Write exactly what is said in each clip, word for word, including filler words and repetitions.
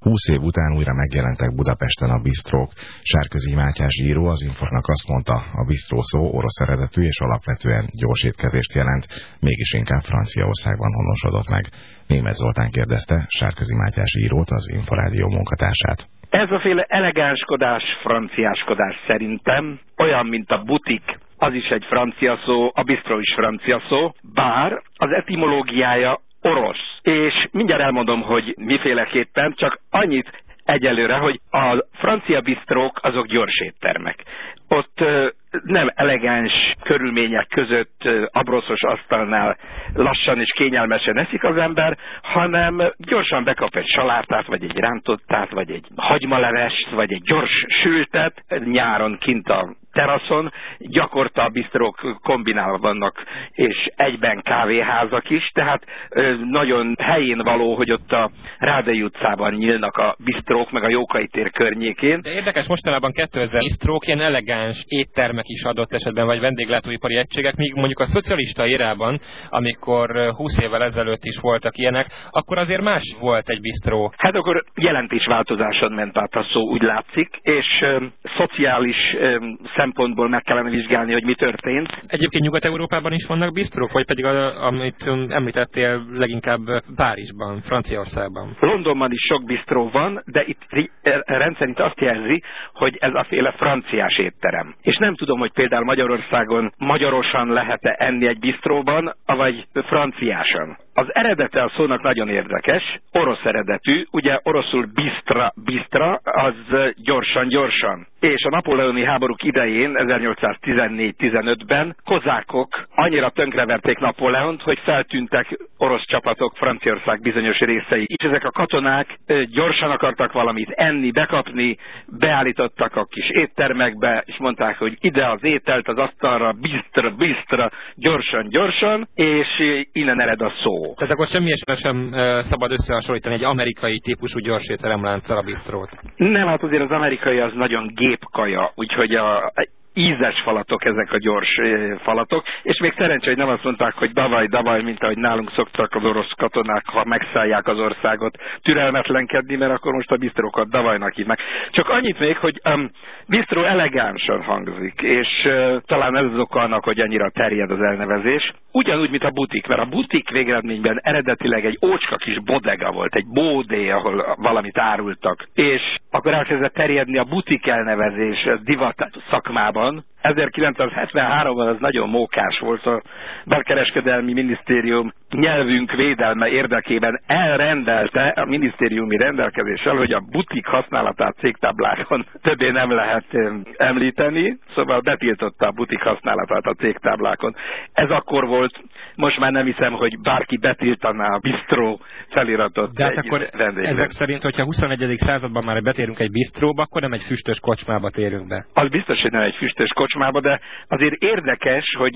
húsz év után újra megjelentek Budapesten a bistrók. Sárközi Mátyás író az Infonak azt mondta, a bistró szó orosz eredetű és alapvetően gyors étkezést jelent, mégis inkább Franciaországban honosodott meg. Németh Zoltán kérdezte Sárközi Mátyás írót, az Inforádió munkatársát. Ez a féle elegánskodás, franciáskodás szerintem olyan, mint a butik. Az is egy francia szó, a bistró is francia szó, bár az etimológiája orosz. És mindjárt elmondom, hogy miféleképpen, csak annyit egyelőre, hogy a francia bistrók azok gyors éttermek. Ott ö, nem elegáns körülmények között ö, abroszos asztalnál lassan és kényelmesen eszik az ember, hanem gyorsan bekap egy salátát, vagy egy rántottát, vagy egy hagymalevest, vagy egy gyors sültet nyáron kint a teraszon. Gyakorta a bistrók kombinálva vannak, és egyben kávéházak is, tehát ö, nagyon helyén való, hogy ott a Rádai utcában nyílnak a bistrók, meg a Jókai tér környékén. De érdekes, mostanában kétezer bistrók ilyen elegáns éttermek is adott esetben, vagy vendéglátóipari egységek, míg mondjuk a szocialista érában, amikor húsz évvel ezelőtt is voltak ilyenek, akkor azért más volt egy bistró. Hát akkor jelentésváltozáson ment át a szó, úgy látszik, és ö, szociális ö, szempontból meg kellene vizsgálni, hogy mi történt. Egyébként Nyugat-Európában is vannak bistrók, vagy pedig a, amit említettél leginkább Párizsban, Franciaországban? Londonban is sok bistró van, de itt rendszerint azt jelzi, hogy ez a féle franciás étterem. És nem tudom, hogy például Magyarországon magyarosan lehet-e enni egy bistróban, vagy franciásan. Az eredete a szónak nagyon érdekes, orosz eredetű, ugye oroszul bistra, bistra, az gyorsan-gyorsan. És a napóleoni háborúk idején, ezernyolcszáztizennégy tizenötben kozákok annyira tönkreverték Napóleont, hogy feltűntek orosz csapatok Franciaország bizonyos részei. És ezek a katonák gyorsan akartak valamit enni, bekapni, beállítottak a kis éttermekbe, és mondták, hogy ide az ételt az asztalra, bistra, bistra, gyorsan-gyorsan, és innen ered a szó. Tehát akkor semmi esetben sem uh, szabad összehasonlítani egy amerikai típusú gyors étteremlánccal a bistrót. Nem, hát azért az amerikai az nagyon gépkaja, úgyhogy a ízes falatok ezek a gyors falatok, és még szerencsé, hogy nem azt mondták, hogy davaj, davaj, mint ahogy nálunk szoktak az orosz katonák, ha megszállják az országot, türelmetlenkedni, mert akkor most a bistrókat davajnak hívnak. Csak annyit még, hogy um, bistró elegánsan hangzik, és uh, talán ez az oka annak, hogy annyira terjed az elnevezés. Ugyanúgy, mint a butik, mert a butik végeredményben eredetileg egy ócska kis bodega volt, egy bódé, ahol valamit árultak, és akkor elkezdett terjedni a butik elnevezés divat szakmában. ezerkilencszázhetvenháromban az nagyon mókás volt, a Belkereskedelmi Minisztérium nyelvünk védelme érdekében elrendelte a minisztériumi rendelkezéssel, hogy a butik használatát cégtáblákon többé nem lehet említeni, szóval betiltotta a butik használatát a cégtáblákon. Ez akkor volt, most már nem hiszem, hogy bárki betiltaná a bistró feliratot. De hát akkor ezek szerint, hogyha a huszonegyedik században már betérünk egy bistróba, akkor nem egy füstös kocsmába térünk be. Az biztos, hogy nem egy füstös kocsmába, de azért érdekes, hogy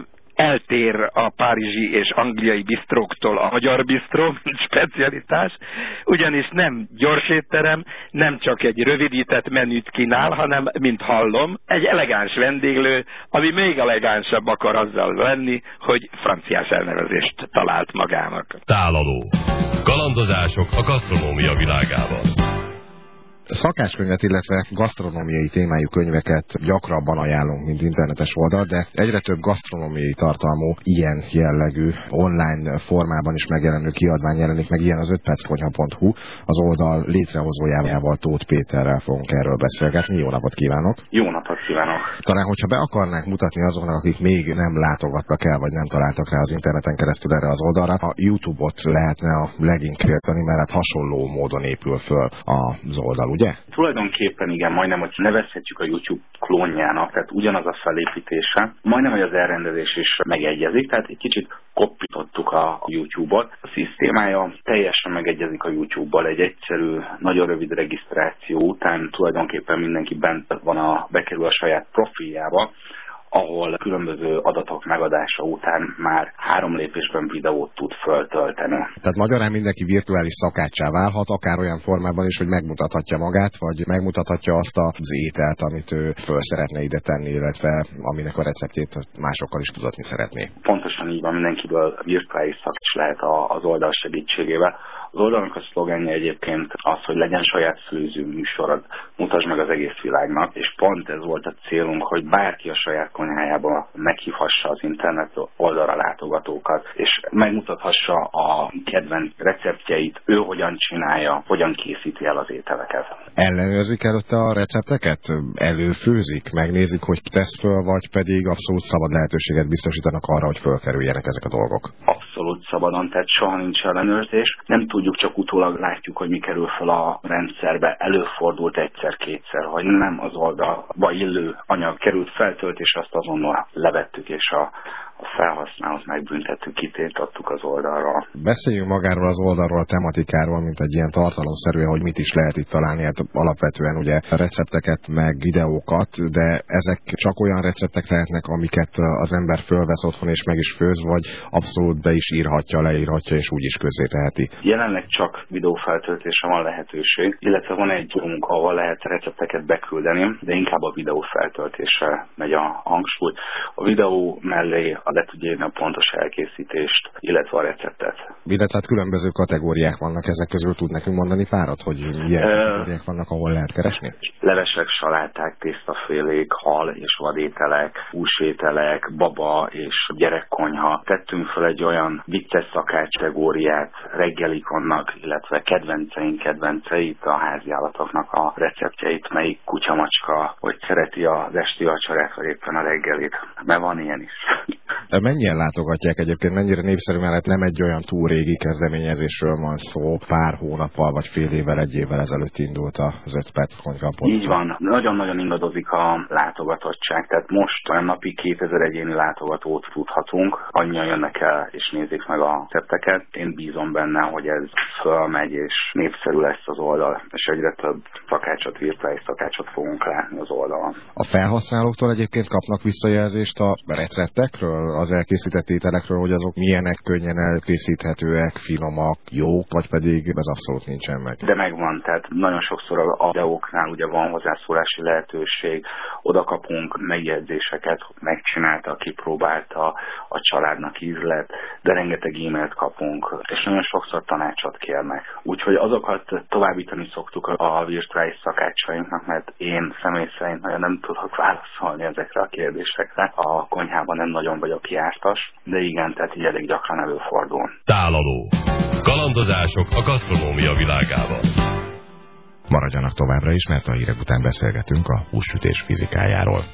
eltér a párizsi és angliai bistróktól a magyar bistró, mint specialitás, ugyanis nem gyors étterem, nem csak egy rövidített menüt kínál, hanem, mint hallom, egy elegáns vendéglő, ami még elegánsabb akar azzal lenni, hogy franciás elnevezést talált magának. Tálaló. Kalandozások a gasztronómia világában. Szakácskönyvet, illetve gasztronómiai témájú könyveket gyakrabban ajánlunk, mint internetes oldal, de egyre több gasztronómiai tartalmú, ilyen jellegű online formában is megjelenő kiadvány jelenik meg, ilyen az öt perc konyha pont hu, az oldal létrehozójával, Tóth Péterrel fogunk erről beszélgetni. Jó napot kívánok! Jó napot kívánok! Talán, hogyha be akarnánk mutatni azoknak, akik még nem látogattak el, vagy nem találtak rá az interneten keresztül erre az oldalra, a YouTube-ot lehetne a leginkább, mert hát hasonló módon épül föl az oldal, ugye? Tulajdonképpen igen, majdnem, hogy nevezhetjük a YouTube klónjának, tehát ugyanaz a felépítése, majdnem, hogy az elrendezés is megegyezik, tehát egy kicsit kopítottuk a YouTube-ot. A szisztémája teljesen megegyezik a YouTube-bal, egy egyszerű, nagyon rövid regisztráció után tulajdonképpen mindenki bent van, a, bekerül a saját profiljába, ahol különböző adatok megadása után már három lépésben videót tud föltölteni. Tehát magyarán mindenki virtuális szakáccsá válhat, akár olyan formában is, hogy megmutathatja magát, vagy megmutathatja azt az ételt, amit ő föl szeretne ide tenni, illetve aminek a receptjét másokkal is tudatni szeretné. Pontosan így van, mindenkiből virtuális szakács lehet az oldal segítségével. Az Az oldalnak a szlogenje egyébként az, hogy legyen saját főző műsorod, mutasd meg az egész világnak, és pont ez volt a célunk, hogy bárki a saját konyhájába meghívhassa az internet oldalra látogatókat, és megmutathassa a kedvenc receptjeit, ő hogyan csinálja, hogyan készíti el az ételeket. Ellenőrzik előtte a recepteket? Előfőzik? Megnézik, hogy tesz föl, vagy pedig abszolút szabad lehetőséget biztosítanak arra, hogy fölkerüljenek ezek a dolgok? Abszolút szabadon, tehát soha nincs ellenőrzés. Nem tudjuk, csak utólag látjuk, hogy mi kerül fel a rendszerbe. Előfordult egyszer-kétszer, hogy nem az oldalba illő anyag került feltöltésre, azt azonnal levettük, és a a felhasználót megbüntettük, kitiltottuk az oldalra. Beszéljünk magáról az oldalról, a tematikáról, mint egy ilyen tartalomszerűen, hogy mit is lehet itt találni. Hát alapvetően ugye recepteket, meg videókat, de ezek csak olyan receptek lehetnek, amiket az ember fölvesz otthon és meg is főz, vagy abszolút be is írhatja, leírhatja és úgy is közzéteheti. Jelenleg csak videófeltöltésre van lehetőség, illetve van egy gyomunk, ahol lehet recepteket beküldeni, de inkább a videófeltöltésre megy a hangsúly. A videó mellé le tudja írni a pontos elkészítést, illetve a receptet. Illetve hát különböző kategóriák vannak ezek közül, tud nekünk mondani párat, hogy milyen uh, kategóriák vannak, ahol lehet keresni? Levesek, saláták, tésztafélék, hal és vadételek, húsételek, baba és gyerekkonyha. Tettünk fel egy olyan vicces szakács kategóriát, reggelik vannak, illetve kedvenceink kedvenceit, a háziállatoknak a receptjeit, melyik kutyamacska, hogy szereti az esti vacsorát, vagy éppen a reggelit. Mert van ilyen is. De mennyien látogatják egyébként, mennyire népszerű, mert nem egy olyan túl régi kezdeményezésről van szó, pár hónappal vagy fél évvel, egy évvel ezelőtt indult az öt perc konyhapont. Így van, nagyon-nagyon ingadozik a látogatottság, tehát most olyan napi kétezer egyéni látogatót tudhatunk, annyian jönnek el és nézik meg a recepteket. Én bízom benne, hogy ez fölmegy és népszerű lesz az oldal, és egyre több szakácsot, virtuális szakácsot fogunk látni az oldalon. A felhasználóktól egyébként kapnak visszajelzést a receptekről, az elkészített ételekről, hogy azok milyenek, könnyen elkészíthetőek, finomak, jók, vagy pedig ez abszolút nincsen meg. De megvan, tehát nagyon sokszor a videóknál ugye van hozzászólási lehetőség, oda kapunk megjegyzéseket, megcsinálta, kipróbálta, a családnak ízlet, de rengeteg e-mailt kapunk, és nagyon sokszor tanácsot kérnek. Úgyhogy azokat továbbítani szoktuk a virtuális szakácsainknak, mert én személy szerint nagyon nem tudok válaszolni ezekre a kérdésekre. A konyhában nem nagyon vagyok jártas, de igen, tehát így elég gyakran előfordul. Tálaló. Kalandozások a gasztronómia világában. Maradjanak továbbra is, mert a hírek után beszélgetünk a hússütés fizikájáról.